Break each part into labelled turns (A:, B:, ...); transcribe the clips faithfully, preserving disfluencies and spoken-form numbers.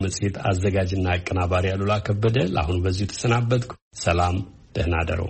A: መጽሔት አዘጋጅና አቀናባሪ አሉላ ከበደ ለአሁኑ በዚህ ተሰናበትኩ። ሰላም ደህና ደሩ።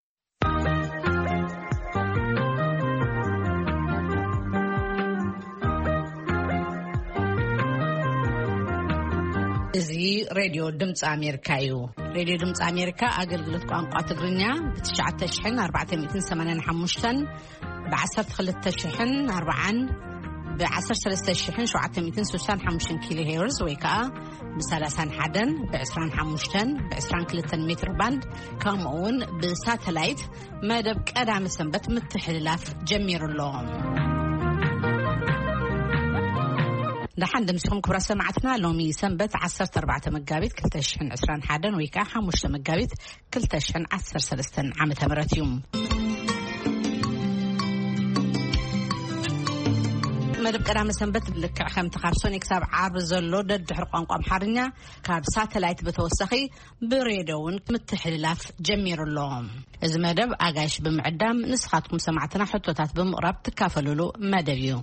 B: እዚ ሬዲዮ ድምጽ አሜሪካ እዩ። ሬዲዮ ድምጽ አሜሪካ አገልግሎት ቋንቋ ትግርኛ በ9 ሺህ አርባዕተ ሚእቲ ሰማንያ ሓሙሽተ በ12 ሺህ አርባዓ ب13 ሺህ ሰብዓተ ሚእቲ ስልሳ ሓሙሽተ ኪሎ ሄርዝ ወይ ከዓ ب31 ب25 ب22 ሜትር ባንድ ከምኡውን ብሳተላይት መደብ ቀዳም ሰንበት ምትሕልላፍ ጀሚሩሎም። لحد مسهم كبر سمعتنا لومي سنبت عشرة أربعة مجابيت كل تشحن عسران حدا ويكا حموش مجابيت كل تشحن عشر سلستن عم تمرت يوم مدب كلام سنبت لك خم تخرصون يكسب عرض زلو ضد حرقان قام حرنيا كاب ساتلايت بتوسخي بريدون متحللاف جمير اللوم إذا مدب أجاش بمعدام نسخاتكم سمعتنا حطوتات بمقرب تكافلوا له مدبيو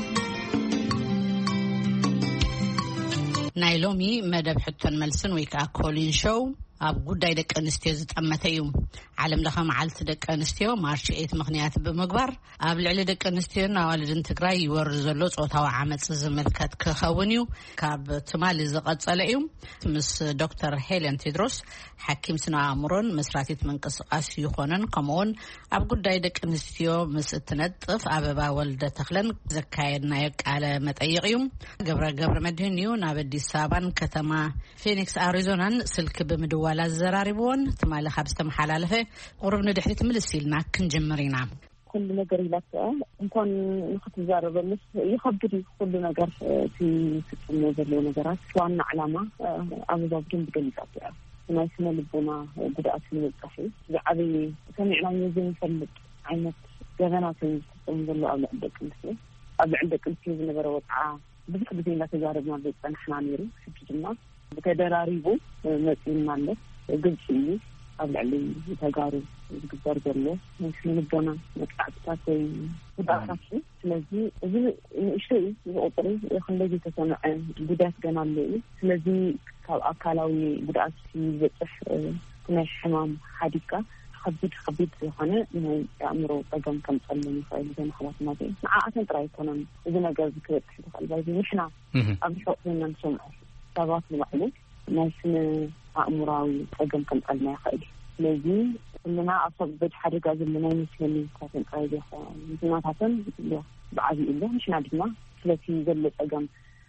B: نايلومي مدب حتى الملسن ويكا كولين شو أب قداي دك أنستيو زت أمتيوم علم لها معلت دك أنستيو مارش إيت مغنيات بمقبر أب العلي دك أنستيو نوالد انتقراي يورزلوت وطاوع عمد زملكات كخونيو كاب تمالي زقات صالعيوم مس دكتور هيلين تيدروس حكيم سنا عمرون مسراتيت منقص قاس يخونن كمون أب قداي دك أنستيو مس التنطف أبابا والدة تخلن زكايدنا يك على متأيقيوم قبر قبر مدهنيو نابدي سابان كتما فينيكس أريزونا سلك بمدو ولا الزراريبون تمالي خابست محلالفه قربنا دحريت ملسيلنا كنجمرينا
C: كل ነገር ይላል እንኳን ከተዛረበልስ ይخبر كل ነገር في ፍጹም ነገር ነገራት ዋና ዓላማ አብዛብን ብገልጻት ያ ናይ ስነ ልቦና ጉዳት ሲመጣሽ ያዓቢ ሰሚዕና የዘን ፈልጥ አይነት ገበናትን ተንበሉ አለ ደቅልስ አብ ዕንደቅልስ ዝነበረ ወጣ ብዙ ጊዜ ተዛረብና በጽናሕና ነሩ ፍጥጅና በተደራሪቡ መጽን ማለት ግልጽ ነው አብላሊ ተጋሩ ዝግበር ዘሎ ስለነበና መጣጣት ወይ ጉዳት ስለዚህ እዚ እሺ ይወጥሪ የኸለጂ ተሰማዐ ጉዳት ገና አለ ስለዚህ አካላዊ ጉዳት ሲበጽሕ ትንሽ ሕማም ሐዲቃ خبيت خبيت ሆነ ነው ያምሮ ጠገም ከምጸልኝ ይፋይል ዘን خلاص ማለት ነው አአተን ጥራይ ኮነን እዚ ነገር ዝክበት ይፈልጋል ይሽና አብሾጥና ሰማዕ ሰባት ማለት ናስነ አእምራዊ ጠገም ከምጸልኝ ይፋይል ስለዚህ እና አሰብበት ሐደጋ ዘለና ይመስለኝ ካፈን ቀይደ ምክንያቱም በአዚ ኢለ ምሽና ድማ ስለዚህ ዘለ ጠገም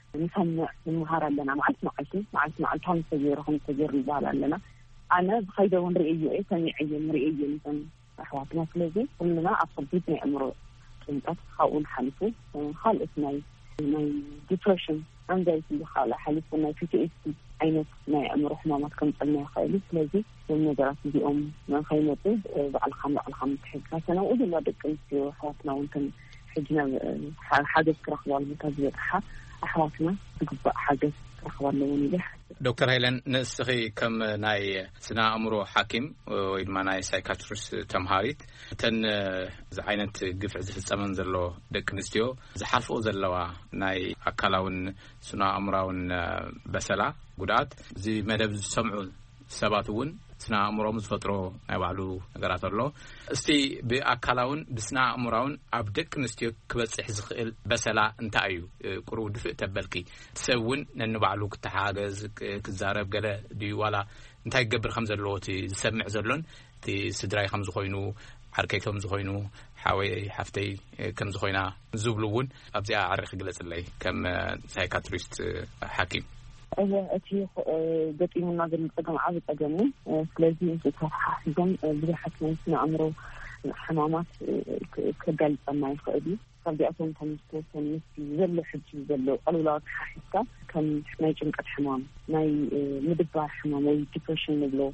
C: ንሰምዕ ንመሃራለና ማለት ነው አልቲ ማለት ነው አልታም ተጀርኩም ተጀር ይባላልና أنا بخيدة ونرئيه إيه سميعية مرئية مثلا أحواتنا سلزي كلنا أصبيت من أمره كنت خاون حلفه خالص ماي ماي depression anxiety خالة حلفه ماي بي تي إس دي عينت ماي أمره حمامات كنت أنا خالي سلزي ومن دراسة دي أم من خيمته على الخمر على الخمر حاجة سنة وإذا ما دكنت أحواتنا وكان حجنا حاجة كرخوال متزيد حا أحواتنا تقبل حاجة كرخوال لوني لح
D: دكتور هيلن نسخي كم ناي سنا أمره حاكم وإدمان ناي سايكاتريس تمهاريت تن زعينت قفع زي الزمن زلو دك نستيو زحرفو زلوا ناي أكلاون سنا أمراون بسلا قدات زي مدب سمعو سباتون سنا أمراون مزفترو ناي وعلو نقرات الله استي بأكلاون بسنا أمراون أبدك نستيو كبس حزقل بسلا انتايو قرو دفع تبالكي تسوون ننو بعلو كتحاجز كزارب قلا دي ولا انتاي قبر خمس اللوتي سمع زلون تي سدراي خمس خوينو حركي كم زخوينو حاوي حفتي كم زخوينا زوبلون أبزي أعرف قلت اللي كم سايكاتريست حكيم
C: أيه أتي قتي من نظر نتقم عابد أجمع سلازي إنتو تحاسيزم بلي حسنا سنا عمرو حمامات كقلب أما يخقدي قبل أصلا تنستو تنستي زلو حجي زلو قالوا لا تحاسيزك كان ناي جمقت حمام ناي مدبار حمام وي depression نبلو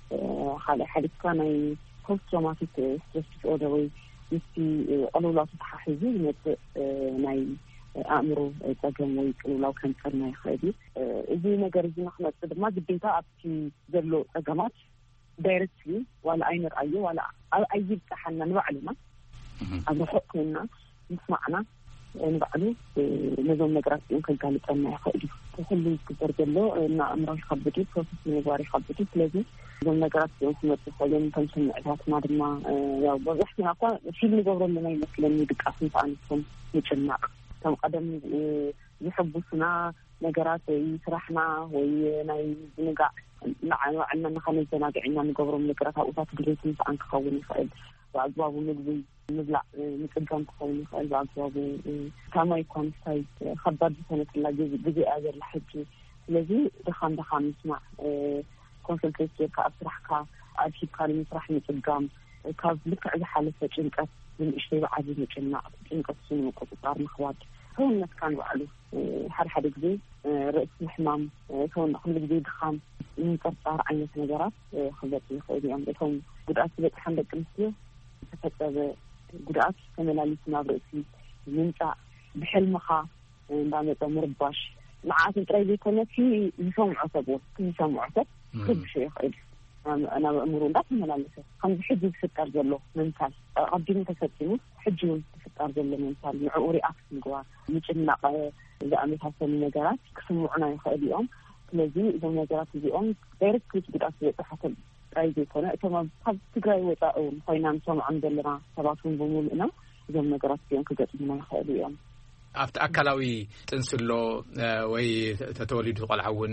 C: خالي حالك ناي post traumatic stress disorder وي يستي قالوا لا تحاسيزي نت ناي أمره تجمع ويقولوا كان فرنا يخدي إذا نجار إذا نخلص ما جبتها أبكي زلوا تجمعات دايركتلي ولا أي رأيه ولا أي تحنا نوعلنا أنا حقنا نسمعنا نبعلو نظام نقرأ يمكن قال أنا خالد كل كبر جلو إن أمره خبطي بروسس نجاري خبطي لازم نظام نقرأ يمكن تخلين تمشي عدات ما دم يا بروحنا قا في اللي قبل ما يمثلني بكأسن عنكم يجمع كم قدم يحبوا سنا نقرأ يسرحنا ويناي نقع مع عنا نخلي زناقع عنا نقبر من نقرأ وفات جلسين فأنك خوي خالد وأجواب نقضي نبلع نتقدم تخوني خلال بعضوابه كما يكون سايد خبر سنة الله جزء جزء أجر الحج الذي دخان دخان نسمع كونسلتيشن كأسرحك أشي كان مسرح نتقدم كاب لك على حالة جنكة من إشتي بعدين نجمع جنكة سنة وقطار مخوات هون الناس كانوا عليه حر حد جدي رأس الحمام هون خلي جديد خام نكسر عين سنجارات خلتني خيري أم بتهم بدأت بيت حمد كنسيو فتبه ጉዳት ተመላልስ ናብረሲ ምንጫ بحلمخ እንዳመጣ مرباش معات ጥራይ ዘይኮነቲ ይሰምዑ ሰብዎት ይሰምዑ ሰብ كل شيء خير أنا أمور لا تملالس خمس حج يفكر جلو منتال قديم تفتني حج يفكر جلو منتال معوري أكثر جوا يجمع إذا أمي حسن نجارات كسمعنا يخيل يوم لذي إذا نجارات اليوم غير كل بدأت حسب رايدي كنا كمان قد تجاي وتاؤم خينا نسمع عن دلنا سبعون بمولنا إذا نجارات اليوم كجت من يخيل يوم
D: أفت أكلاوي تنسلو وي تتولد قلعون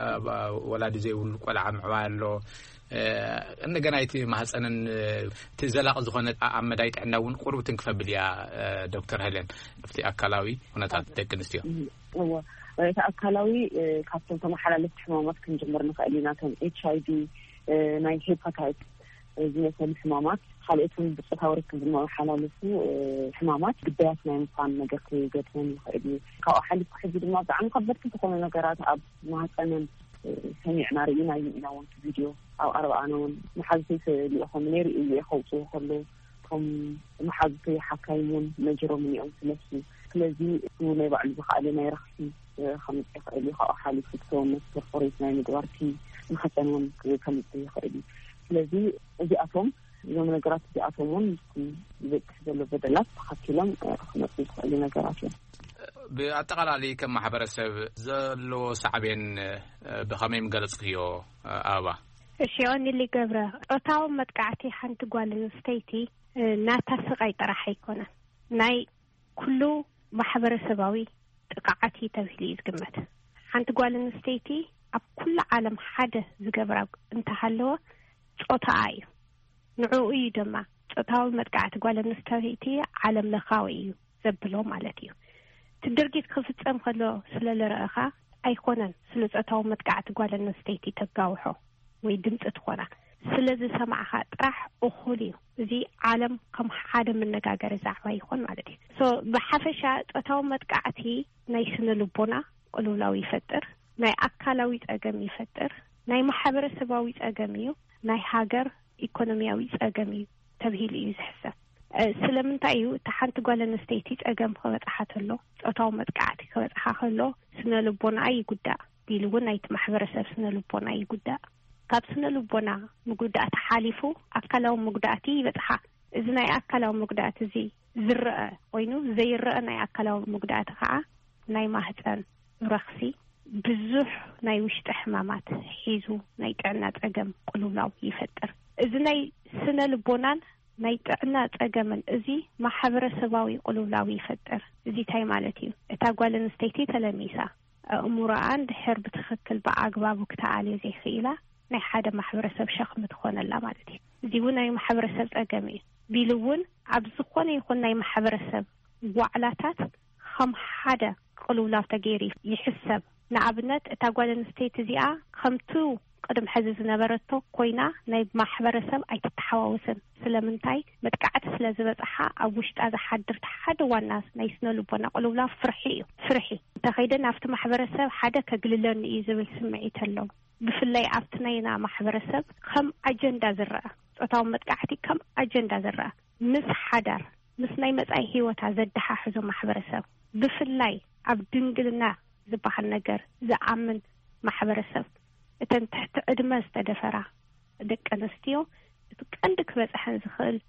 D: ولا دزيول قلع معوالو أن جنايتي محسنا تزلق زخنة عمدايت عناون قرب تنكفبل يا دكتور هيلين أفت أكلاوي هنا تكنستيو
C: هو أكلاوي كابتن كم حالة حمامات كنجمرنا خالينا كان إتش آي في ناي هيباتايت زي الحمامات حالتهم بالتطور كذا حالة حمامات بداية ما ينفعن نجاكي جاتهم خيري كأحد كحد ما بعن قبلت تكون نجارات أب ما كان سمعنا رأينا يناون في فيديو أو أربعة نون محادثة اللي هم نير اللي يخوضوا خلوا هم محادثة حكايمون مجرى من يوم ثلاثين الذي هو ما بعد بخالنا يرخصي خمس اللي خا حالي سكتون مستر فريسنا مدوارتي محسنون كم خيري الذي إذا أفهم يوم نجارات إذا أفهمون بتحصل بدلات حكيلهم خمس اللي نجاراتهم
D: بأتقال كم محبرسب زلو صعبين بخميم قلصيو آبا
E: الشيء اللي قبره أتاو متقعتي حنت قوال نستيتي ناتسقاي طرح يكونه ناي كله محبرسباوي تقعتي تبهلي يزقمت حنت قوال نستيتي أب كل عالم حدا زقبره انت حلوه صوتاي نعوي دما صوتاو متقعت قوال نستيتي عالم لخاوي زبلو مالتي تدرجيت خفتم خلو سلال رأخا أيقونا سلسة متقعت قوال النستيتي تقاوحو ويدمت اتخونا سلسة سمعها راح أخوليو زي عالم كم حدا من نقاقر زعوا يخون مالتي سو so, بحفشة أتاو متقعتي نايسن لبونا قلو لاو يفتر ناي أكالاويت أقام يفتر ناي محبر سباويت أقاميو ناي هاجر إيكونومياويت أقاميو تبهيلي يزحسه سلمنتايو تحنت قال نستيتي أجمع خبط أحد أتاو متقعد خبط أحد سنة لبنا أي جدا بيلون أي محبر سر سنة لبنا أي جدا كاب سنة لبنا مجدا تحالفو أكلوا مجداتي بتح إذن أي أكلوا مجدات زي زرع وينو زي الرأ ناي أكلوا مجدات خا ناي مهتن رخصي بزح ناي وشت حمامات حيزو ناي كعنات أجمع قلولاو يفتر إذن أي سنة لبنان نايتعنا تأجمن إزي ما حبر سباوي قلوا لاوي يفتر إزي تاي مالتي تاقوال نستيتي تلميسا أموران دحر بتخكل بأقباب وكتعالي زي خيلة ناي حدا ما حبر سب شخ مدخون الله مالتي إزي وناي ما حبر سب تأجمي بيلون عبزقون يخون ناي ما حبر سب وعلاتات خم حدا قلوا لاو تغيري يحسب نعبنت تاقوال نستيتي زيا خمتو قدم حزز نبرتو كوينا نايب محبرسب أي تتحواوسن سلمنتاي متقعد سلازبتها أو وشت هذا حدرت حد والناس نايسنا لبنا قلوا لا فرحي فرحي تخيدا نافت محبرسب حدا كقللن إيزابل سمعيت اللو بفلاي عفتناينا محبرسب كم أجندة زرقة أتاو متقعدي كم أجندة زرقة مس حدر مس نايمت أي هيوتا زدها حزو محبرسب بفلاي عبدنقلنا زباح النقر زعمن محبرسب إتن تحت أدمى استدفرة دك أنستيو عندك بس حنزخل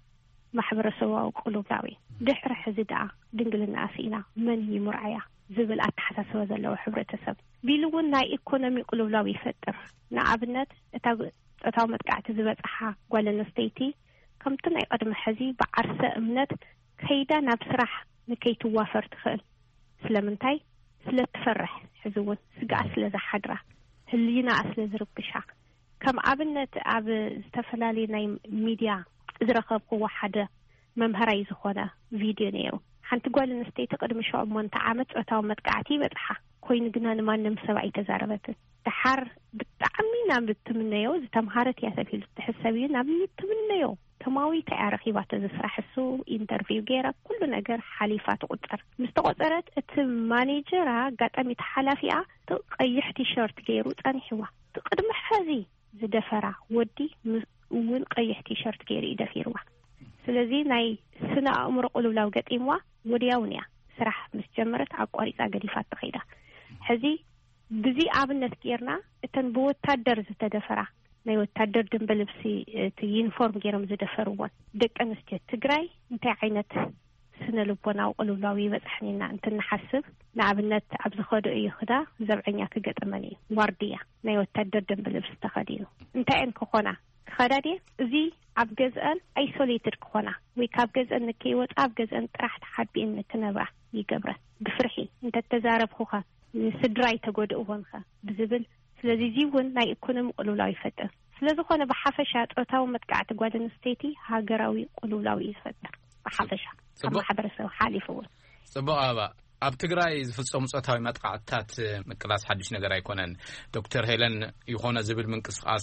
E: ማሕበረሰባዊ ቁሉብላዊ ድሕሪ ሕዚ ደኣ ድንግልና ኣሲና መን ይምርዓያ ዝብል ኣተሓሳስባ ዘለዎ ሕብረተሰብ ቢሉውን ናይ ኢኮኖሚ ቁሉብላዊ ይፈጥር ንኣብነት እታ ጾታዊ መጥቃዕቲ ዝበጽሓ ጓል ኣንስተይቲ ከምቲ ናይ ቀድሚ ሕዚ ብዓርሰ እምነት ከይዳ ናብ ስራሕ ንከይትዋፈር ትኽእል ስለምንታይ ስለትፈርሕ ሕዚውን ስጋኣ ስለዝሓድራ ህሊና ስለዝርብሻ ከም ኣብነት ኣብ ዝተፈላለዩ ናይ ሚድያ ዝረኸብኩዎ ሓደ መምሃራይ ዝኾነ ቪድዮ ነይሩ ሓንቲ ጓል ኣንስተይቲ ቅድሚ ሸሞንተ ዓመት ጾታዊ መጥቃዕቲ በጽሓ ኮይኑ ግና ንማንም ሰብኣይ ተዛረበትን ድሓር ብጣዕሚ ናብ ልትምነዮ ዝተምሃረት እያ ተባሂሉ ትሕሰብ እዩ ናብ ልትምነዮ ተማዊት ኣረኺባተ ዝስራሕሱ ኢንተርቪው ገይራ ኩሉ ነገር ሓሊፋ ትቁጠር ምስ ተቆጠረት እቲ ማኔጀር ኣጋጣሚ ተሓላፊኣ ቀይሕ ቲሸርት ገይሩ ጸኒሕዋ ቅድሚ ሕዚ ዝደፈራ ወዲ እውን ቀይሕ ቲሸርት ገይሩ ይደፊርዋ ስለዚ ናይ ስነ ኣእምሮ ቁሉብላዊ ገጢምዋ ወዲያውን እያ ስራሕ ምስ ጀመረት ኣቋሪፃ ገዲፋት ትኸይዳ ሕዚ ብዚ ኣብነት ጌርና እተን ብወታደር ዝተደፈራ ናይ ወታደር ደንበ ልብሲ እቲ ዩኒፎርም ገይሮም ዝደፈርዎን ደቂ ኣንስትዮ ትግራይ እንታይ ዓይነት ስነ ልቦናዊ ቁሉብላዊ ይበፅሕኒና እንትንሓስብ ንኣብነት ኣብ ዝኸዱ እዩ ክዳ ዘብዐኛ ክገጠመን እዩ ዋርድያ ናይ ወታደር ደንበ ልብሲ ተኸዲኑ እንታይ እን ክኾና ክኸዳድ እዚ ኣብ ገዝአን ኣይሶሌትድ ክኾና ወይ ካብ ገዝአን ንከይወፃ ኣብ ገዝአን ጥራሕ ተሓቢአን ንክነብራ ይገብረን ብፍርሒ እንተተዛረብኹኻ ንስድራይ ተጎድእዎንኸ ብዝብል ስለዚ እዚ እውን ናይ ኢኮኖሚ ቁሉብላዊ ይፈጥር ስለዝኾነ ብሓፈሻ ጾታዊ መጥቃዕቲ ጓል ኣንስተይቲ ሃገራዊ ቁሉብላዊ ይፈጥር ብሓፈሻ ኣብ ማሕበረሰብ ሓሊፉ እውን
D: ጽቡቕ ኣባ ኣብ ትግራይ ዝፍጸሙ ጾታዊ መጥቃዕትታት ምቅላስ ሓድሽ ነገር ኣይኮነን ዶክተር ሄለን ይኾነ ዝብል ምንቅስቓስ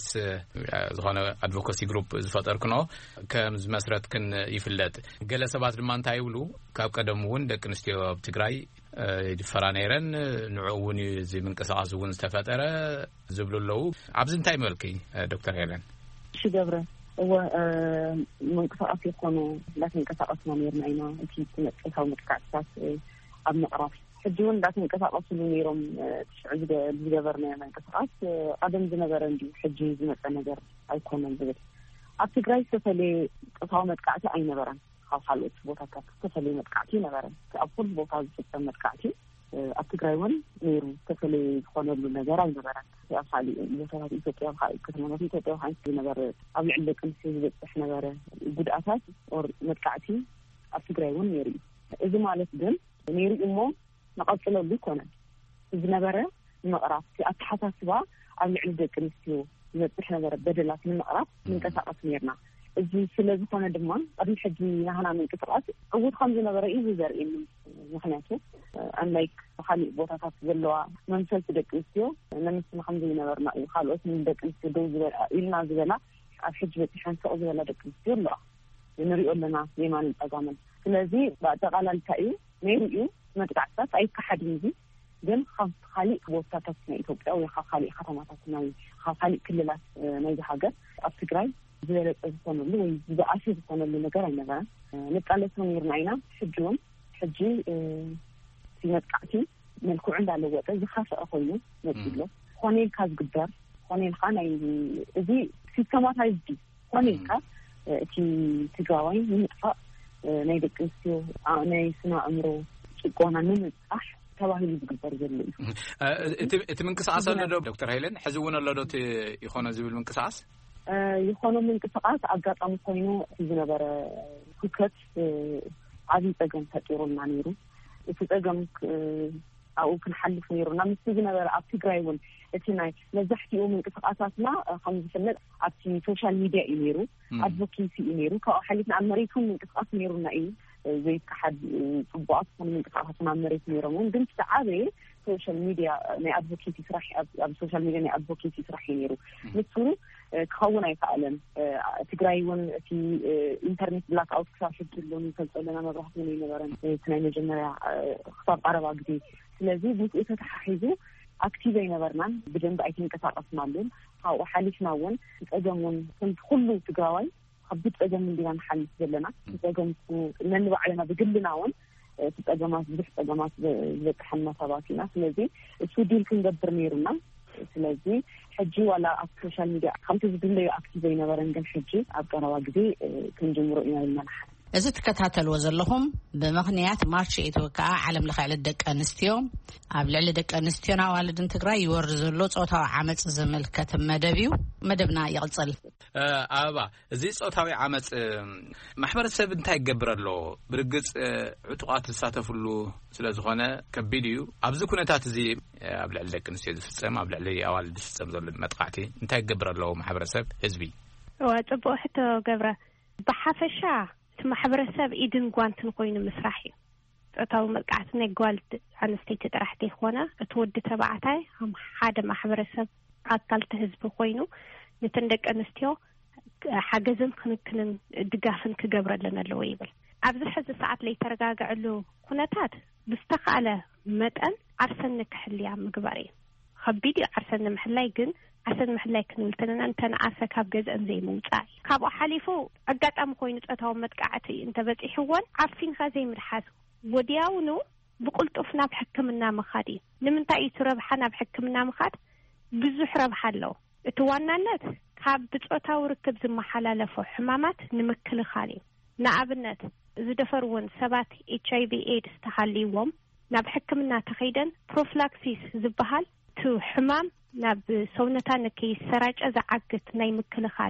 D: ዝኾነ ኣድቮካሲ ግሩፕ ዝፈጠርክኖ ከም ዝመስረትክን ይፍለጥ ገለ ሰባት ድማ እንታይ ይብሉ ካብ ቀደም እውን ደቂ ኣንስትዮ ኣብ ትግራይ ይድፈራ ነይረን ንዑ እውን እዚ ምንቅስቓስ እውን ዝተፈጠረ ዝብሉ ኣለዉ ኣብዚ እንታይ መልኪ ዶክተር ሄለን
C: እሺ ገብረ እወ ምንቅስቓስ ይኾኑ እንዳተንቀሳቐስና ነርና ኢና እቲ ጾታዊ መጥቃዕትታት ኣብ ምቕራፍ ሕጂ እውን እንዳተንቀሳቐስሉ ነይሮም ትሽዑ ዝገበርና ምንቅስቓስ ቀደም ዝነበረ እንጂ ሕጂ ዝመፀ ነገር ኣይኮነን ዝብል ኣብ ትግራይ ዝተፈለየ ጾታዊ መጥቃዕቲ ኣይነበረን ካብ ካልኦት ቦታታት ዝተፈለየ መጥቃዕቲ ነበረን ኣብ ኩሉ ቦታ ዝፍጸም መጥቃዕቲ ኣብ ትግራይ እውን ነይሩ ዝተፈለየ ዝኾነሉ ነገር ኣይነበረን ኣብ ካሊእ ቦታታት ኢትዮጵያ ኣብ ካሊእ ከተማታት ኢትዮጵያ ሓንቲ ዝነበረ ኣብ ልዕሊ ደቂ ኣንስትዮ ዝበፅሕ ነበረ ጉድኣታት ኦር መጥቃዕቲ ኣብ ትግራይ እውን ነይሩ እዚ ማለት ግን ነይሩ እሞ ነቐጽለሉ ይኮነን ዝነበረ ምቕራፍ ኣተሓሳስባ ኣብ ልዕሊ ደቂ ኣንስትዮ ዝበፅሕ ነበረ በደላት ንምቕራፍ ምንቅስቓስ ነርና እዚ ስለዝኾነ ድማ ቅድሚ ሕጂ ናህና ምንቅስቓስ ዕዉት ከም ዝነበረ እዩ ዘርእየኒ ምክንያቱ አንላይክ ካሊእ ቦታታት ዘለዋ መንሰልቲ ደቂ ኣንስትዮ ንምስና ከም ዝነበርና እዩ ካልኦት ደቂ ኣንስትዮ ደው ዝበላ ኢልና ዝበላ ኣብ ሕጂ በፂሐን ሰቕ ዝበላ ደቂ ኣንስትዮ ኣለዋ ንሪኦ ኣለና የማንን ፀጋምን ስለዚ ብኣጠቓላልታ እዩ ነይሩ እዩ መጥቃዕትታት ኣይከሓድን እዚ ግን ካብ ካሊእ ቦታታት ናይ ኢትዮጵያ ወይ ካብ ካሊእ ከተማታት ናይ ካብ ካሊእ ክልላት ናይዚ ሃገር ኣብ ትግራይ ዝበለፀ ዝኾነሉ ወይ ዝኣሽ ዝኾነሉ ነገር ኣይነበረን ንቃለስ ነርና ኢና ሕጂ እውን ሕጂ እቲ መጥቃዕቲ መልክዑ እንዳለወጠ ዝኸፍአ ኮይኑ መፂሎ ኮኔልካ ዝግበር ኮኔልካ ናይ እዚ ሲስተማታይዝድ ኮኔልካ እቲ ትግራዋይ ንምጥፋእ ናይ ደቂ ኣንስትዮ ናይ ስነ ኣእምሮ ጭቆና ንምፅራሕ ተባሂሉ ዝግበር ዘሎ እዩ
D: እቲ ምንቅስቓስ ኣሎ ዶ ዶክተር ሄለን ሕዚ እውን ኣሎ ዶ ይኾነ ዝብል ምንቅስቓስ
C: ይኾነ ምንቅስቓስ ኣጋጣሚ ኮይኑ ዝነበረ ኩከት ዓብዪ ፀገም ፈጢሩልና ነይሩ እቲ ፀገም ኣብኡ ክንሓልፍ ነይሩና ምስ ዝነበረ ኣብ ትግራይ እውን እቲ ናይ መብዛሕትኡ ምንቅስቓሳትና ከም ዝፍለጥ ኣብቲ ሶሻል ሚድያ እዩ ነይሩ ኣድቮኬሲ እዩ ነይሩ ካብኡ ሓሊፍና ኣብ መሬት እውን ምንቅስቓስ ነይሩና እዩ ዘይከሓድ ፅቡቃት ዝኾኑ ምንቅስቓሳትና ኣብ መሬት ነይሮም ግን ዝተዓበየ ሶሻል ሚድያ ናይ ኣድቮኬሲ ስራሕ ኣብ ሶሻል ሚድያ ናይ ኣድቮኬሲ ስራሕ እዩ ነይሩ ንሱ ክኸውን ኣይከኣለን ትግራይ እውን እቲ ኢንተርኔት ብላክ ኣውት ክሳብ ሕጂ ሎ ንፈልጦ ኣለና መብራህቲ ምን ይነበረን እቲ ናይ መጀመርያ ክሳብ ቀረባ ግዜ ስለዚ ብኡ ተተሓሒዙ ኣክቲቭ ኣይነበርናን ብደንብ ኣይተንቀሳቐስናሉን ካብኡ ሓሊፍና እውን ፀገም እውን ከምቲ ኩሉ ትግራዋይ ከቢድ ፀገም እንዲና ንሓልፍ ዘለና ፀገም ነንባዕልና ብግልና እውን እቲ ፀገማት ብዙሕ ፀገማት ዝበፅሐና ሰባት ኢና ስለዚ እሱ ዲል ክንገብር ነይሩና ስለዚ ሕጂ ዋላ ኣብ ሶሻል ሚድያ ከምቲ ዝድለዩ ኣክቲቭ ኣይነበረን ግን ሕጂ ኣብ ቀረባ ግዜ ክንጀምሮ ኢና ኢልና ንሓስብ
B: إذا تكتاتلوا زلهم بمغنيات مارش إتوكا عالم لخيل الدك أنستيو قبل على دك أنستيونا والدن تقرأ يورزلوا صوتها عمت زمل كتم مدبيو مدبنا يغزل
D: أبا زي صوتها عمت محبر السبب انتهى قبر له برقص عتقات الساتف له سلازخانة كبيديو أبزو كنا تاتزي قبل على دك أنستيو السما قبل على أوال السما زل متقعتي انتهى قبر له محبر السبب حزبي
E: وتبقى حتى قبره بحافشة ማሕበረሰብ ኢድን ጓንትን ኮይኑ መስራሕ እዩ እታው መልቃዕት ናይ ጓልት ኣንስተይቲ ጥራሕቲ ይኾነ እትወዲ ተባዕታይ ከም ሓደ ማሕበረሰብ ኣካል ህዝቢ ኮይኑ ንተንደቀ ኣንስትዮ ሓገዝን ክንክንን ድጋፍን ክገብረለን ኣለዎ ይብል ኣብዚ ሕዚ ሰዓት ላይ ተረጋግዕሉ ኩነታት ብዝተኻለ መጠን ዓርሰን ክሕልያ ምግባር እዩ ከቢድ ዓርሰን ምሕላይ ግን عشان محلاك نلتنا أنت نعرف كاب جزء زي موسعي كاب حليفو أقطع مخوين تقطعوا متقعتي أنت بتي حوان عارفين خزي مرحاز ودياونو بقول طفنا بحكمنا مخادي لمن تأي تربحنا بحكمنا مخاد بزح ربح له تواننا نت كاب بتقطعوا ركب زي محلال فو حمامات نمكل خالي نعبنت زدفرون سبات إتش آي في إيدز تخليهم نبحكمنا تخيدا بروفلاكسيس زبهال تو حمام ناب سونتان كي سراج أذا عقت ناي مكلخال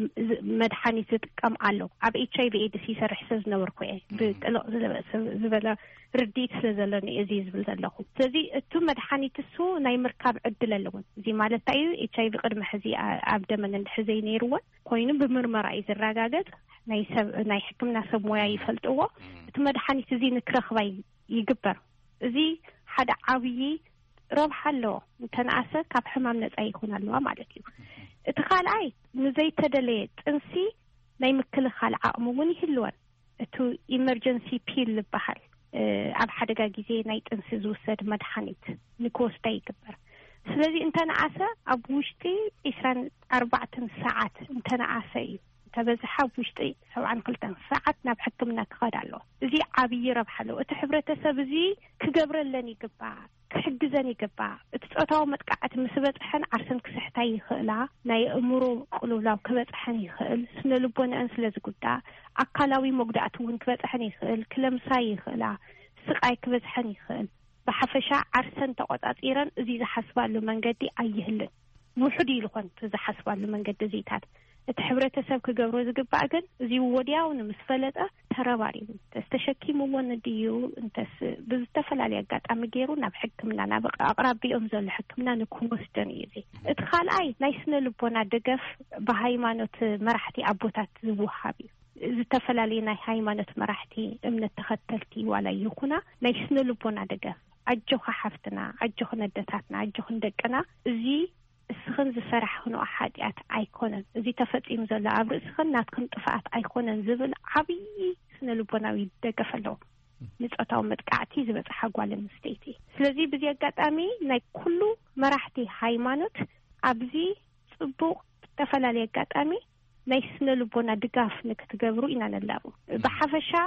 E: مدحاني تتقام علو عب إتش آي في إيدز يسرح سزنا وركوي بقلق زبلا رديت سلزلني أزيز بلزلخو سزي تو مدحاني تسو ناي مركب عدل اللون زي مالت تايو إتش آي في قدم حزي عبدا من الحزي نيروان كوينو بمرمرة إذا الرقاقات ناي سب ناي حكمنا سب مويا يفلتوه تو مدحاني تزي نكرخ باي يقبر زي حدا عوي ربح له تنعسى كاب حمام نزاي يكون له مالتي اتخال اي نزاي تدليت انسي ناي مكل خال عقمون يهلون تو emergency pill بحال اب حدقا جيزي ناي تنسي زوسد مدحانيت نكوستا يكبر سلازي انت نعسى ابوشتي عشرين أربعة ساعات انت نعسى تبزحا بوشتي سبعا قلتن ساعات نبحكمنا تخاد له زي عبي ربح له اتحبرت سبزي كقبر لني قبع كحجزني قبع اتسقطاو متقعت مسبطحن عرسن كسحتاي يخلا ناي امرو قلولاو كبطحن يخل سن لبون انسلز قدا اقلاوي مقدعتون كبطحن يخل كلمساي يخلا سقاي كبطحن يخل بحفشا عرسن تقطاطيرن زي زحسبالو منجدي ايهلن وحدي لكون تزحسبالو منجد زيتات اتحبرت سب كقبرو زقبع جن زي ودياو نمسفلته تراباري تستشكي مون ديو انتس بزتفل على قات امجيرو نبحكمنا نبق اقربي امزل حكمنا نكون مستني زي ادخال اي نايسنا لبونا دقف بهايمانوت مرحتي ابوتات زبوحابي زتفل علينا هايمانوت مرحتي امن تختلتي ولا يخنا نايسنا لبونا دقف اجو حفتنا اجو ندتاتنا اجو ندقنا زي السخن زسرح هنو أحاديات أيقونن زي تفتيم زلا عبر السخن ناتكن طفعت أيقونن زبل عبي سنلبوناوي دقفلو نتقطعو متقعتي زبط حقوال المستيتي سلزي بزي قطامي ناي كلو مرحتي هايمانوت أبزي صبوق تفلالي قطامي ناي سنلبونا دقاف نكتقبرو إنا نلابو بحفشا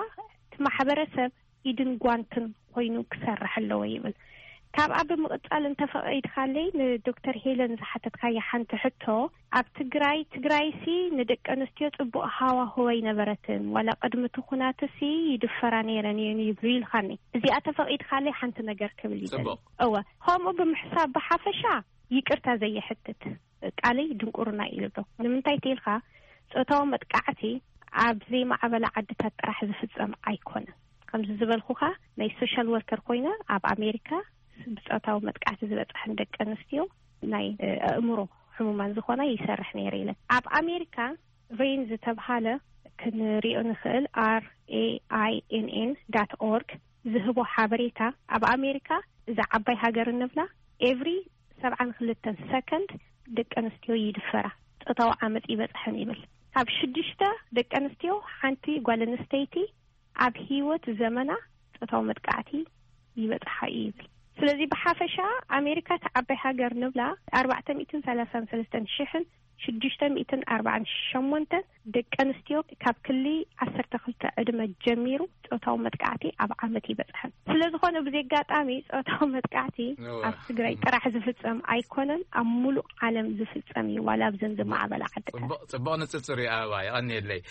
E: تمحبرسب إيدن قوانتن وينو كسرح اللويبل كاب أب مقطال انت فقيد خالي دكتور هيلن زحتت خايا حانت حتو أب تقراي تقراي سي ندك أنستيو تبقى هوا هوي نبرتن ولا قدم تخونات سي يدفراني راني يبريل خاني زي أتفقيد خالي حانت نقر كبلي أوه هم أب محساب بحافشا يكرتا زي حتت قالي دنقرنا إلبو نمنتاي تيلخا سوتاو متقعتي أب زي ما عبلا عدتات راح زفتزم أيكونا خمس زبال خوخا ناي سوشال وركر خوينا أب أمريكا بسأتاو متقعت زبط حندك أنستيو ناي أمرو حمومان زخونا يسرح نيريلة عب أمريكا رينز تبحالة كنريو نخل آر إيه آي إن إن دوت أورج زهبو حابريتا عب أمريكا إذا عباي هاجر النفلة every سبعة خلتن سكند دك أنستيو يدفرة تقطعو عمد إيبت حنيبل عب شدشتا دك أنستيو حانتي قوال نستيتي عب هيوت زمنا تقطعو متقعتي يبت حقيبل ስለዚህ ብሓፈሻ ኣሜሪካ ተዓባይ ሃገር ንብላ ኣርባዕተ ሚእትን ሰላሳን ሰለስተን ሽሕን ሽዱሽተ ሚእትን ኣርባዓን ሸሞንተን ደቂ ኣንስትዮ ካብ ክሊ ዓሰርተ ክልተ ዕድመ ጀሚሩ ጾታዊ መጥቃዕቲ ኣብ ዓመት ይበጽሐን። ስለዝኾነ ብዘጋጣሚ ጾታዊ መጥቃዕቲ ኣብ ትግራይ ጥራሕ ዝፍጸም ኣይኮነን ኣብ ሙሉእ ዓለም ዝፍጸም እዩ ዋላ ብዘን ዝማዕበላ ዓድታት
D: ጽቡቕ ንጽጽር ኣባ ይቐኒየለይ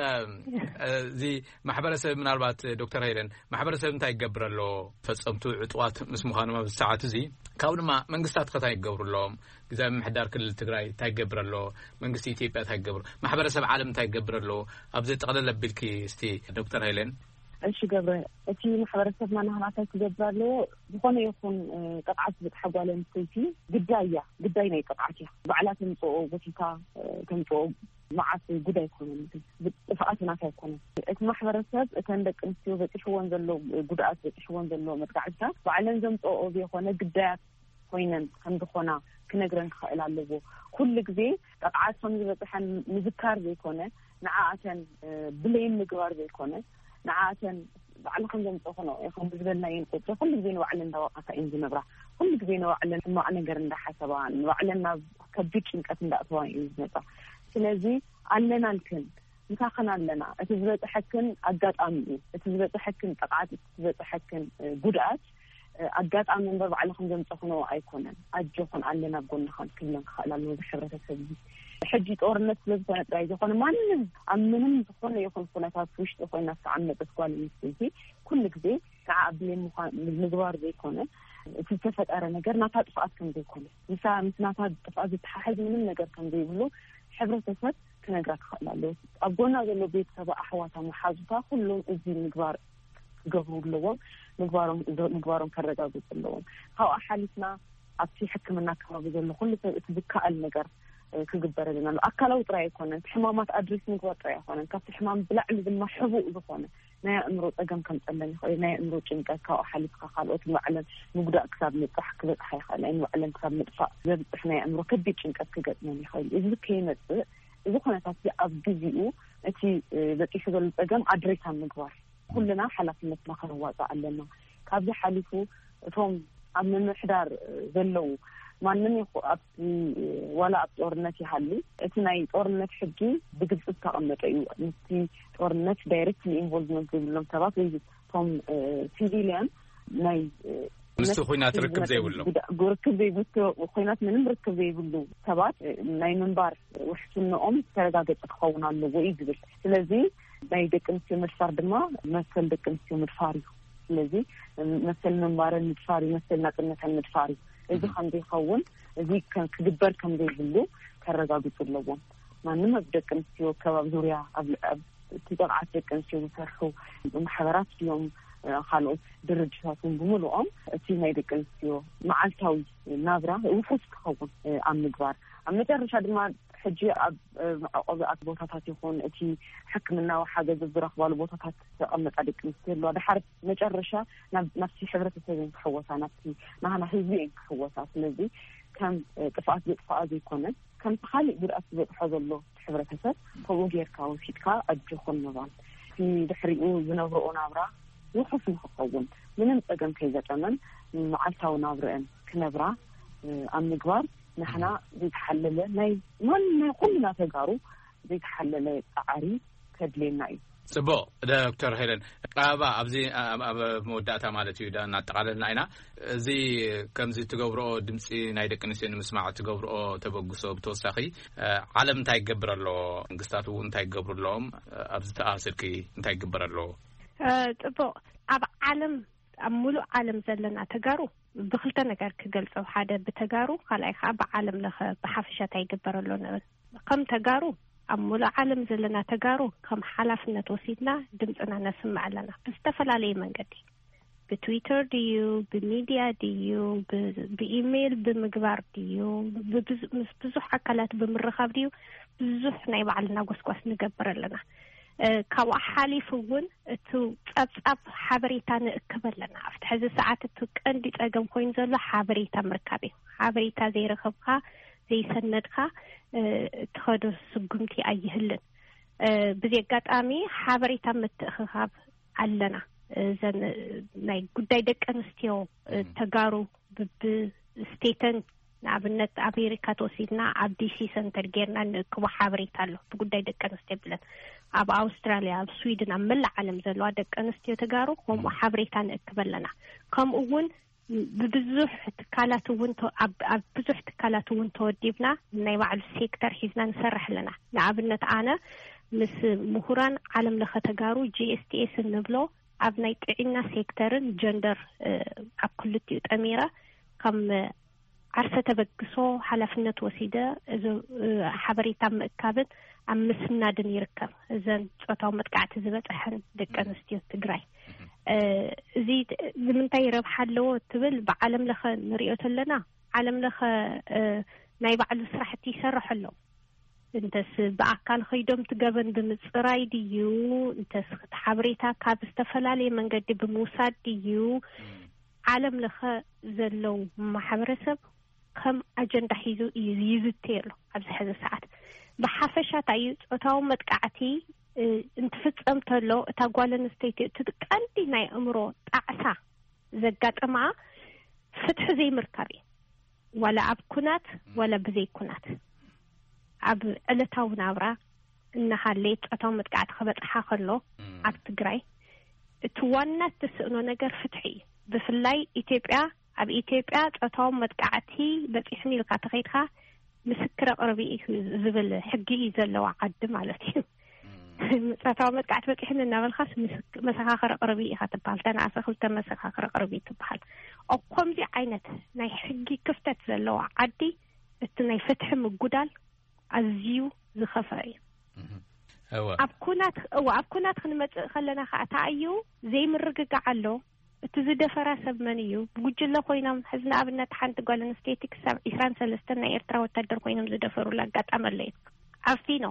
D: እዚ ማሕበረሰብ ምናልባት ዶክተር ሄለን ማሕበረሰብ እንታይ ይገብረሎ ፈጸምቱ ዕጡዋት ምስ ምዃኖም ኣብ ሰዓት እዚ ካብ ድማ መንግስታት ከታይ ይገብሩሎም ግዛዊ ምሕዳር ክልል ትግራይ እንታይ ይገብረሎ መንግስቲ ኢትዮጵያ እንታይ ይገብሩ ማሕበረሰብ ዓለም እንታይ ይገብረሎ ኣብዚ ጠቕለል ኣቢልኪ እስቲ ዶክተር ሄለን
C: እሺ ገብረ እቲ ማሕበረሰብ ማናህናታይ ክገብራሎ ዝኾነ ይኹን ቅጥዓት ዝጥሓጓለ ምስተይቲ ግዳያ ግዳይ ናይ ቅጥዓት እያ ባዕላት ምጽኦ ወቲካ ከምጽኦ ማዓት ጉዳይ ኮነ ብጥፋኣት ናታ ይኮነ እቲ ማሕበረሰብ እተን ደቂ ኣንስትዮ በጽሕዎን ዘሎ ጉድኣት በጽሕዎን ዘሎ መጥቃዕትታት ባዕለን ዘምጽኦ ዝኾነ ግዳያት ኮይነን ከም ዝኾና ክነግረን ክኽእል ኣለዎ ኩሉ ግዜ ቅጥዓት ከም ዝበጽሐን ምዝካር ዘይኮነ ንዓኣተን ብለይን ምግባር ዘይኮነ ንዓኣተን ባዕልኹም ዘምጽኦ ኾኖ ይኹም ብዝበልናየን ቁጥሪ ኩሉ ግዜ ንባዕለን እንዳወቃታ እየን ዝነብራ ኩሉ ግዜ ንባዕለን ሕማቕ ነገር እንዳሓሰባ ንባዕለን ናብ ከቢድ ጭንቀት እንዳእተዋ እየን ዝመጻ ስለዚ ኣለና ልክን ንታኸና ኣለና እቲ ዝበጽሐክን ኣጋጣሚ እዩ እቲ ዝበጽሐክን ጥቃት እቲ ዝበጽሐክን ጉድኣት ኣጋጣሚ እንበር ባዕልኹም ዘምጽኽኖ ኣይኮነን ኣጆኹን ኣለና ብጎንኻን ክብለን ክኽእል ኣለዎ ብሕብረተሰብ እዚ ሕጂ ጦርነት ስለዝኾነ ጥራይ ዝኾነ ማንም ኣብ ምንም ዝኾነ ይኹን ኩነታት ውሽጢ ኮይና ዝተዓመጠት ጓል ኣንስተይቲ ኩሉ ግዜ ከዓ ኣብሌን ምግባር ዘይኮነ እቲ ዝተፈጠረ ነገር ናታ ጥፍኣት ከም ዘይኮነ ምሳ ምስ ናታ ጥፍኣት ዝተሓሓዝ ምንም ነገር ከም ዘይብሉ ሕብረተሰብ ክነግራ ክኽእል ኣለዎ ኣብ ጎና ዘሎ ቤተሰብ ኣሕዋታ መሓዙታ ኩሎም እዚ ምግባር ክገብሩ ኣለዎም ምግባሮም ምግባሮም ከረጋግጡ ኣለዎም ካብኡ ሓሊፍና ኣብቲ ሕክምና ከባቢ ዘሎ ኩሉ ሰብ እቲ ዝከኣል ነገር ክግበረልና ኣሎ ኣካላዊ ጥራይ ኣይኮነን ሕማማት ኣድሬስ ምግባር ጥራይ ኣይኮነን ካብቲ ሕማም ብላዕሊ ድማ ሕቡእ ዝኾነ ናይ ኣእምሮ ፀገም ከም ፀለን ይኽእል ናይ ኣእምሮ ጭንቀት ካብኡ ሓሊፍካ ካልኦት ንባዕለን ምጉዳእ ክሳብ ምብፃሕ ክበፅሓ ይኽእል ናይ ንባዕለን ክሳብ ምጥፋእ ዘብፅሕ ናይ ኣእምሮ ከቢድ ጭንቀት ክገጥመን ይኽእል እዚ ከይመፅእ እዚ ኩነታት እዚ ኣብ ግዚኡ እቲ በፂሑ ዘሎ ፀገም ኣድሬሳ ምግባር ኩልና ሓላፍነትና ክንዋፅእ ኣለና ካብዚ ሓሊፉ እቶም ኣብ ምምሕዳር ዘለው ማንም ይኹን ኣብ ዋላ ኣብ ጦርነት ይሃሉ እቲ ናይ ጦርነት ሕጊ ብግልጽ ተቐመጠ እዩ እቲ ጦርነት ዳይሬክትሊ ኢንቮልቭመንት ዝብሎም ሰባት ወይ እቶም ሲቪሊያን ናይ
D: ምስቲ ኩናት ርክብ ዘይብሉ
C: ርክብ ዘይብሉ ኩናት ምንም ርክብ ዘይብሉ ሰባት ናይ ምንባር ውሕስንኦም ተረጋገፀ ክኸውን ኣለዎ እዩ ዝብል ስለዚ ናይ ደቂ ኣንስትዮ ምድፋር ድማ መሰል ደቂ ኣንስትዮ ምድፋር እዩ ስለዚ መሰል ምንባርን ምድፋር መሰል ናጽነትን ምድፋር እዩ እዚ ከም ዘይኸውን እዚ ክግበር ከም ዘይብሉ ከረጋግጡ ኣለዎም ማንም ኣብ ደቂ ኣንስትዮ ከባቢ ዙርያ ኣብ ትጠቅዓት ደቂ ኣንስትዮ ዝሰርሑ ማሕበራት እዮም ካልኦት ድርጅታትን ብምሉኦም እቲ ናይ ደቂ ኣንስትዮ መዓልታዊ ናብራ ውሑስ ክኸውን ኣብ ምግባር ኣብ መጨረሻ ድማ ሕጂ ኣብ መዕቆቢ ቦታታት ይኹን እቲ ሕክምናዊ ሓገዝ ዝረኽባሉ ቦታታት ተቐመጣ ደቂ ኣንስትዮ ኣለዋ ድሓር መጨረሻ ናብቲ ሕብረተሰብ ክሕወሳ ናብቲ ናህና ህዝቢ ክሕወሳ ስለዚ ከም ጥፍኣት ዘጥፍኣ ዘይኮነን ከም ካሊእ ጉድኣት ዝበፅሖ ዘሎ ሕብረተሰብ ከምኡ ጌርካ ወሲድካ ኣጆኹን ምባል እቲ ድሕሪኡ ዝነብርኦ ናብራ ውሑስ ንክኸውን ምንም ፀገም ከይገጠመን መዓልታዊ ናብረአን ክነብራ ኣብ ምግባር ንሕና ዘይተሓለለ ናይ ማን ናይ ኩልና ተጋሩ ዘይተሓለለ ፃዕሪ ከድልየና እዩ
D: ጽቡቕ ዶክተር ሄለን ቃባ ኣብዚ ኣብ መወዳእታ ማለት እዩ ዳ እናጠቃለልና ኢና እዚ ከምዚ ትገብርኦ ድምፂ ናይ ደቂ ኣንስትዮ ንምስማዕ ትገብርኦ ተበግሶ ብተወሳኺ ዓለም እንታይ ይገብር ኣሎ መንግስታት እውን እንታይ ይገብሩ ኣለዎም ኣብዚ ተኣስርኪ እንታይ ይግበር ኣሎ
E: ጽቡቕ ኣብ ዓለም ኣብ ሙሉእ ዓለም ዘለና ተጋሩ ብክልተ ነገር ክገልጾ ሓደ ብተጋሩ ካልኣይ ከዓ ብዓለም ለኸ ብሓፈሻታ ይግበር ኣሎ ንብል ከም ተጋሩ ኣብ ሙሉእ ዓለም ዘለና ተጋሩ ከም ሓላፍነት ወሲድና ድምፅና ነስምዕ ኣለና ብዝተፈላለየ መንገዲ ብትዊተር ድዩ ብሚድያ ድዩ ብኢሜይል ብምግባር ድዩ ብዙሕ ኣካላት ብምርኻብ ድዩ ብዙሕ ናይ ባዕልና ጎስጓስ ንገብር ኣለና ካብኡ ሓሊፉ እውን እቲ ፀብፃብ ሓበሬታ ንእክብ ኣለና ኣብቲ ሕዚ ሰዓት እቲ ቀንዲ ፀገም ኮይኑ ዘሎ ሓበሬታ ምርካብ እዩ ሓበሬታ ዘይረኸብካ ዘይሰነድካ ትኸዶ ስጉምቲ ኣይህልን ብዘጋጣሚ ሓበሬታ ምትእኽኻብ ኣለና ዘን ናይ ጉዳይ ደቂ ኣንስትዮ ተጋሩ ብስቴተን ንኣብነት ኣሜሪካ ተወሲድና ኣብ ዲሲ ሰንተር ጌርና ንክቡ ሓበሬታ ኣሎ ብጉዳይ ደቂ ኣንስትዮ ብለን ኣብ ኣውስትራልያ ኣብ ስዊድን ኣብ መላእ ዓለም ዘለዋ ደቂ ኣንስትዮ ተጋሩ ከምኡ ሓበሬታ ንእክበለና ከምኡ እውን ብብዙሕ ትካላት እውን ኣብ ብዙሕ ትካላት እውን ተወዲብና ናይ ባዕሉ ሴክተር ሒዝና ንሰርሕ ኣለና ንኣብነት ኣነ ምስ ምሁራን ዓለም ለኸ ተጋሩ ጂኤስቲኤስ እንብሎ ኣብ ናይ ጥዕና ሴክተርን ጀንደር ኣብ ክልቲኡ ጠሚራ ከም ዓርሰ ተበግሶ ሓላፍነት ወሲደ እዚ ሓበሬታ ምእካብን ኣብ ምስናድን ይርከብ እዘን ጾታዊ መጥቃዕቲ ዝበፅሐን ደቂ ኣንስትዮ ትግራይ እዚ ንምንታይ ረብሓ ኣለዎ ትብል ብዓለም ለኸ ንሪኦ ዘለና ዓለም ለኸ ናይ ባዕሉ ስራሕቲ ይሰርሕ ኣሎ እንተስ በአካል ኸይዶም ትገበን ብምጽራይ ድዩ እንተስ ሓበሬታ ካብ ዝተፈላለዩ መንገዲ ብምውሳድ ድዩ ዓለም ለኸ ዘለው ማሕበረሰብ ከም አጀንዳ ሒዙ ይዝተየሉ ኣብዚ ሕዚ ሰዓት ብሓፈሻ ታዩ ጾታዊ መጥቃዕቲ እንትፍጸም ተሎ እታ ጓል ኣንስተይቲ ትጥቀንዲ ናይ እምሮ ጣዕሳ ዘጋጠማ ፍትሕ ዘይምርካብ ወላ ኣብ ኩናት ወላ ብዘይ ኩናት ኣብ ዕለታዊ ናብራ እናሃለይ ጾታዊ መጥቃዕቲ ከበፅሓ ከሎ ኣብ ትግራይ እቲ ዋና ተስእኖ ነገር ፍትሒ ብፍላይ ኢትዮጵያ ኣብ ኢትዮጵያ ጾታዊ መጥቃዕቲ በፂሕኒ ኢልካ ተኸይድካ ምስክር ቅርቢ ዝብል ሕጊ ዘለዋ ዓዲ ማለት እዩ ጾታዊ መጥቃዕቲ በፂሕኒ እናበልካስ መሰኻኸር ቅርቢ ኢኻ ትበሃል ተናእሰ ክልተ መሰኻኸር ቅርቢ ትበሃል ኣብ ከምዚ ዓይነት ናይ ሕጊ ክፍተት ዘለዋ ዓዲ እቲ ናይ ፍትሒ ምጉዳል ኣዝዩ ዝኸፈረ እዩ ኣብ ኩናት ኣብ ኩናት ክንመጽእ ከለና ከዓ ታዩ ዘይምርግጋዕ ኣሎ እቲ ዝደፈራ ሰብ መን እዩ ብጉጅለ ኮይኖም ሕዝና ኣብነት ሓንቲ ጓል ኣንስተይቲ ክሳብ عشرين وثلاثة ናይ ኤርትራ ወታደር ኮይኖም ዝደፈሩላ አጋጣሚ ኣሎ ኣፍቲኖ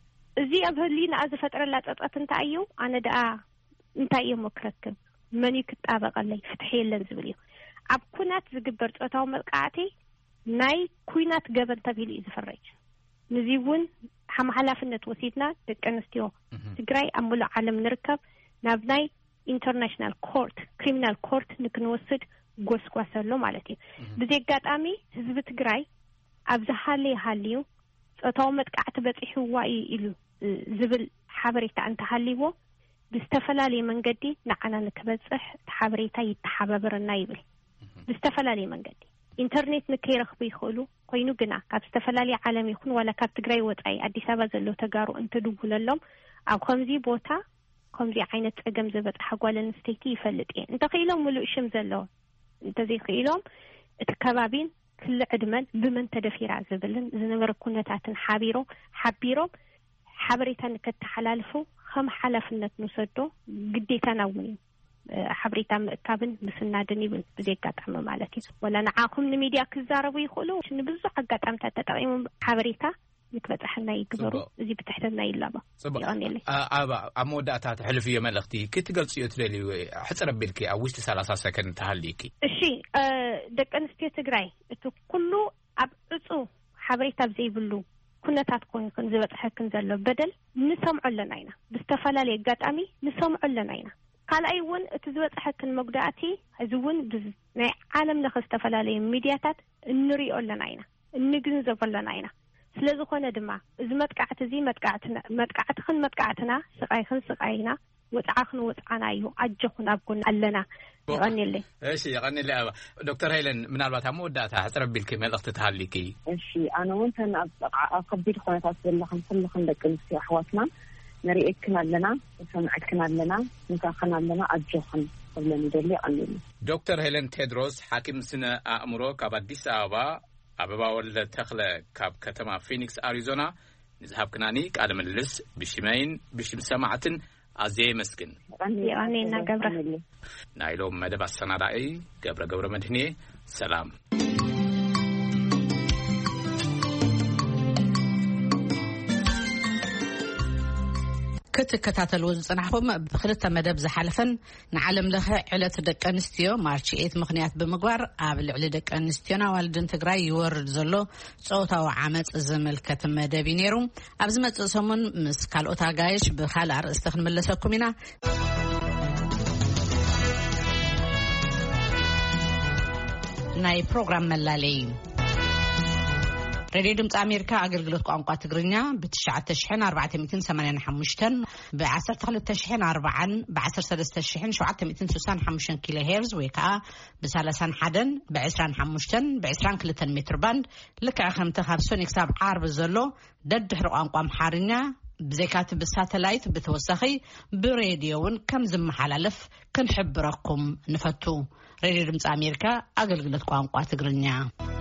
E: እዚ ኣብ ህሊና ዝፈጥረላ ጸጸት እንታይ እዩ ኣነ ደኣ እንታይ እዩ መክረክብ መን ይክጣበቀለይ ፍትሕ የለን ዝብል እዩ ኣብ ኩናት ዝግበር ጾታዊ መጥቃዕቲ ናይ ኩናት ገበን ተቢሉ እዩ ዝፈረጅ ንዚውን ሓላፍነት ወሲድና ደቂ ኣንስትዮ ትግራይ ኣብ ሙሉእ ዓለም ንርከብ ናብ ናይ ኢንተርናሽናል ኮርት ክሪሚናል ኮርት ንክንወስድ ጎስጓሰሎ ማለት እዩ ብዘጋጣሚ ህዝቢ ትግራይ ኣብ ዝሃለይ ሃልዩ ጾታዊ መጥቃዕቲ በፂሕዋ ኢሉ ዝብል ሓበሬታ እንተሃልይዎ ብዝተፈላለየ መንገዲ ንዓና ንክበፅሕ ሓበሬታ ይተሓባበረና ይብል ብዝተፈላለየ መንገዲ ኢንተርኔት ንከይረኽቡ ይኽእሉ ኮይኑ ግና ካብ ዝተፈላለዩ ዓለም ይኹን ወላ ካብ ትግራይ ወፃኢ አዲስ አበባ ዘሎ ተጋሩ እንትድውለሎም ኣብ ከምዚ ቦታ ከምዚ ዓይነት ፀገም ዝበፅሐ ጓል ኣንስተይቲ ይፈልጥ እየ እንተኺሎም ሙሉእ ሽም ዘለዎ እንተዘይኽኢሎም እቲ ከባቢን ክል ዕድመን ብመን ተደፊራ ዝብልን ዝነበረ ኩነታትን ሓቢሮ ሓቢሮም ሓበሬታ ንከተሓላልፉ ከም ሓላፍነት ንሰዶ ግዴታና እውን እዩ ሓበሬታ ምእካብን ምስናድን ይብል ብዘጋጣሚ ማለት እዩ ወላ ንዓኹም ንሚድያ ክዛረቡ ይኽእሉ ንብዙሕ አጋጣምታት ተጠቒሞም ሓበሬታ ንክበፅሐና ይግበሩ እዚ ብትሕትና ይላባ ይቕኒለይ
D: ኣብ ኣብ መወዳእታት ሕልፍዮ መልእኽቲ ክትገልጽዮ ትደልዩ ሕፅር ኣቢልኪ ኣብ ውሽጢ ሰላሳ ሰከንድ ተሃልይኪ
E: እሺ ደቂ ኣንስትዮ ትግራይ እቲ ኩሉ ኣብ ዕፁ ሓበሬታ ዘይብሉ ኩነታት ኮይንክን ዝበፅሐክን ዘሎ በደል ንሰምዖ ኣለና ኢና ብዝተፈላለየ አጋጣሚ ንሰምዖ ኣለና ኢና ካልኣይ እውን እቲ ዝበፅሐክን መጉዳእቲ እዚ እውን ናይ ዓለም ለኸ ዝተፈላለዩ ሚድያታት እንሪኦ ኣለና ኢና እንግንዘብ ኣለና ኢና ስለዝኾነ ድማ እዚ መጥቃዕቲ እዚ መጥቃዕትና መጥቃዕትክን መጥቃዕትና ስቃይክን ስቃይና ወፃዕክን ወፃዕና እዩ ኣጀኹን ኣብ ጎና ኣለና ይቐኒለይ
D: እሺ ይቐኒለይ ኣባ ዶክተር ሄለን ምናልባት ኣብ መወዳእታ ሕፅር ኣቢልኪ መልእኽቲ ተሃልይኪ
C: እሺ ኣነ እውን ተን ኣብ ከቢድ ኩነታት ዘለኹም ኩልኹም ደቂ ኣንስትዮ ኣሕዋትና نريئكن لنا سمعكن لنا نكاخن لنا أجوخن قبل ندلي عنهم
D: دكتور هيلين تيدروس حاكم سنة أمرو كاب أديس أبا أبا ولا تخلى كاب كتما فينيكس أريزونا نذهب كناني كعلم اللص بشمين بشم سماعة أزي مسكن
E: يعني نا جبرة
D: نايلو مدب السنة رأي جبرة جبرة مدهني سلام
B: ክትከታተልዎ ዝጽናሕኩም ብክልተ መደብ ዝሓለፈን ንዓለም ለኸ ዕለት ደቂ ኣንስትዮ ማርች ኤት ምኽንያት ብምግባር ኣብ ልዕሊ ደቂ ኣንስትዮና ዋልድን ትግራይ ይወርድ ዘሎ ጾታዊ ዓመጽ ዝምልከት መደብ ነይሩ ኣብዚ መጽእ ሰሙን ምስ ካልኦት ኣጋይሽ ብኻልእ ኣርእስቲ ክንመለሰኩም ኢና ናይ ፕሮግራም መላለይ ሬዲዮ ድምጽ አሜሪካ አገልግሎት ቋንቋ ትግርኛ ب9 ሺህ አርባዕተ ሚእትን ሰማንያን ሓሙሽተን ب12 ሺህ አርባዓን ب13 ሺህ ሸውዓተ ሚእትን ስሳን ሓሙሽተን ኪሎ ሄርዝ ወይ ከዓ ب ሰላሳ ሓደ ب ዒስራን ሓሙሽተን ب ዒስራን ክልተን ሜትር ባንድ ልክዕ ከምቲ ካብ ሶኒ ክሳብ ዓርብ ዘሎ ደድሕሪ ቋንቋ አምሓርኛ ብዘይካት ብሳተላይት ብተወሳኺ ብሬዲዮውን ከም ዝመሓላለፍ ክንሕብረኩም ንፈቱ ሬዲዮ ድምጽ አሜሪካ አገልግሎት ቋንቋ ትግርኛ